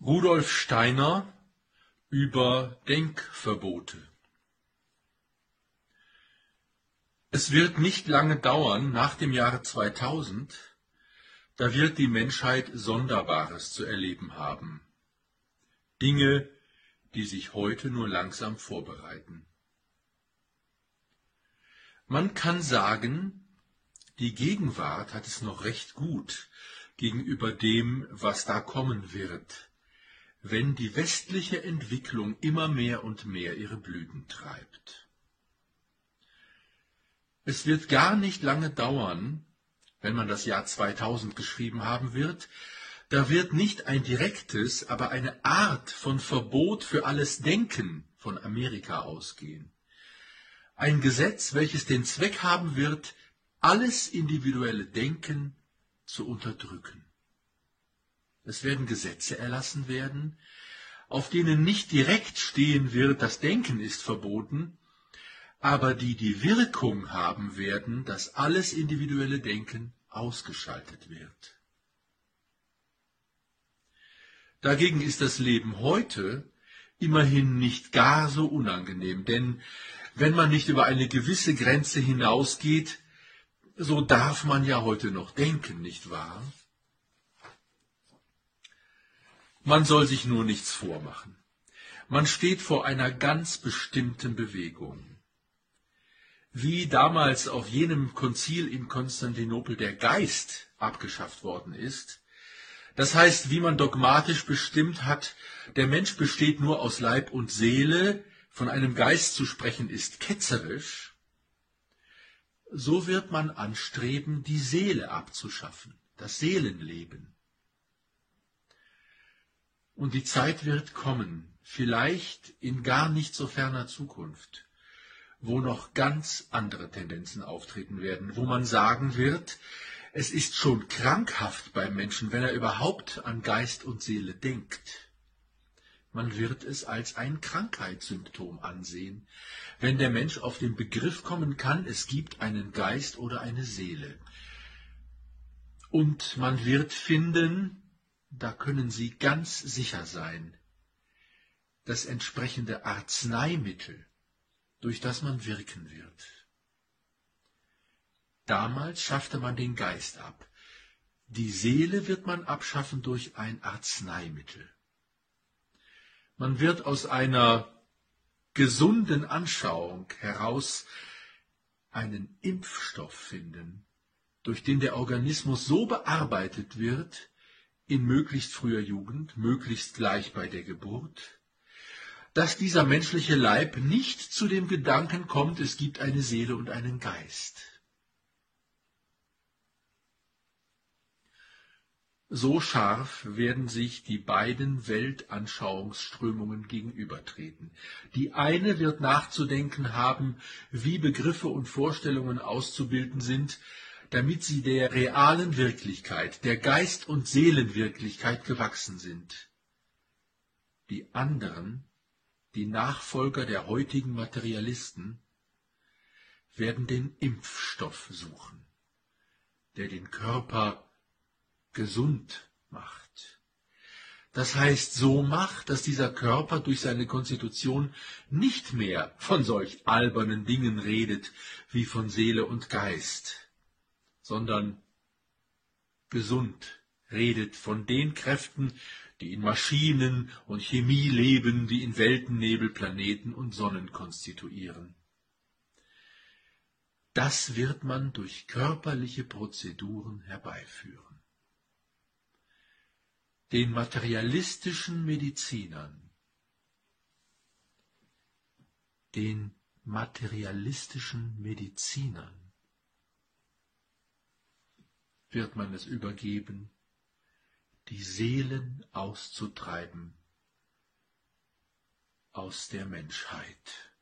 Rudolf Steiner über Denkverbote. Es wird nicht lange dauern, nach dem Jahre 2000, da wird die Menschheit Sonderbares zu erleben haben. Dinge, die sich heute nur langsam vorbereiten. Man kann sagen, die Gegenwart hat es noch recht gut gegenüber dem, was da kommen wird, wenn die westliche Entwicklung immer mehr und mehr ihre Blüten treibt. Es wird gar nicht lange dauern, wenn man das Jahr 2000 geschrieben haben wird, da wird nicht ein direktes, aber eine Art von Verbot für alles Denken von Amerika ausgehen. Ein Gesetz, welches den Zweck haben wird, alles individuelle Denken zu unterdrücken. Es werden Gesetze erlassen werden, auf denen nicht direkt stehen wird, das Denken ist verboten, aber die die Wirkung haben werden, dass alles individuelle Denken ausgeschaltet wird. Dagegen ist das Leben heute immerhin nicht gar so unangenehm, denn wenn man nicht über eine gewisse Grenze hinausgeht, so darf man ja heute noch denken, nicht wahr? Man soll sich nur nichts vormachen. Man steht vor einer ganz bestimmten Bewegung. Wie damals auf jenem Konzil in Konstantinopel der Geist abgeschafft worden ist, das heißt, wie man dogmatisch bestimmt hat, der Mensch besteht nur aus Leib und Seele, von einem Geist zu sprechen ist ketzerisch, so wird man anstreben, die Seele abzuschaffen, das Seelenleben. Und die Zeit wird kommen, vielleicht in gar nicht so ferner Zukunft, wo noch ganz andere Tendenzen auftreten werden, wo man sagen wird, es ist schon krankhaft beim Menschen, wenn er überhaupt an Geist und Seele denkt. Man wird es als ein Krankheitssymptom ansehen, wenn der Mensch auf den Begriff kommen kann, es gibt einen Geist oder eine Seele. Und man wird finden, da können Sie ganz sicher sein, das entsprechende Arzneimittel, durch das man wirken wird. Damals schaffte man den Geist ab. Die Seele wird man abschaffen durch ein Arzneimittel. Man wird aus einer gesunden Anschauung heraus einen Impfstoff finden, durch den der Organismus so bearbeitet wird, in möglichst früher Jugend, möglichst gleich bei der Geburt, dass dieser menschliche Leib nicht zu dem Gedanken kommt, es gibt eine Seele und einen Geist. So scharf werden sich die beiden Weltanschauungsströmungen gegenübertreten. Die eine wird nachzudenken haben, wie Begriffe und Vorstellungen auszubilden sind, damit sie der realen Wirklichkeit, der Geist- und Seelenwirklichkeit gewachsen sind. Die anderen, die Nachfolger der heutigen Materialisten, werden den Impfstoff suchen, der den Körper gesund macht. Das heißt, so macht, dass dieser Körper durch seine Konstitution nicht mehr von solch albernen Dingen redet wie von Seele und Geist, sondern gesund redet von den Kräften, die in Maschinen und Chemie leben, die in Weltennebel Planeten und Sonnen konstituieren. Das wird man durch körperliche Prozeduren herbeiführen. Den materialistischen Medizinern wird man es übergeben, die Seelen auszutreiben aus der Menschheit.